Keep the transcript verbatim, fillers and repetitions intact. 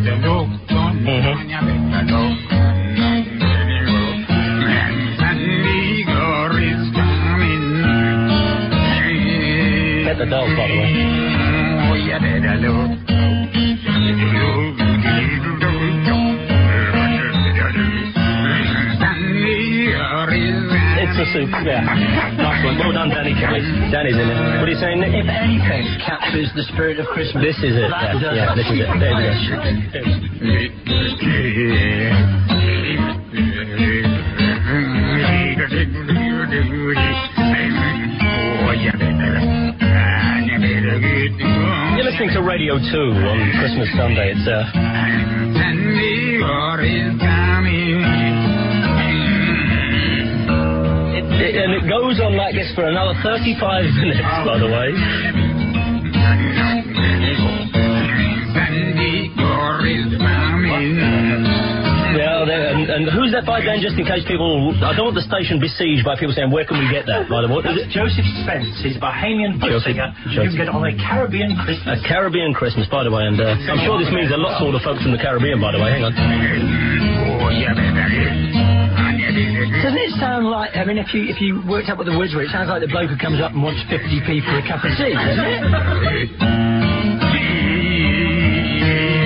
Get the dolls, by the way. Oh, you better look. It's a soup, yeah. Nice one. Well done, Danny Kelly. Danny's in it. What are you saying, Nick? If anything captures the spirit of Christmas, This is it. that Yeah, does. yeah, this is it. There we go. You're listening to Radio two on Christmas Sunday. It's uh. It, it, and it goes on like this for another thirty-five minutes, by the way. Yeah, and, and who's that by, Dan, just in case people... I don't want the station besieged by people saying, where can we get that, by the way? That's Joseph Spence. He's a Bohemian folk Joseph- singer. Joseph. You can get it on a Caribbean A Christmas. Caribbean Christmas, by the way, and uh, I'm sure this means a lot to all the folks from the Caribbean, by the way. Hang on. Doesn't it sound like, I mean, if you if you worked out what the words were, it sounds like the bloke who comes up and wants fifty p for a cup of tea, doesn't it?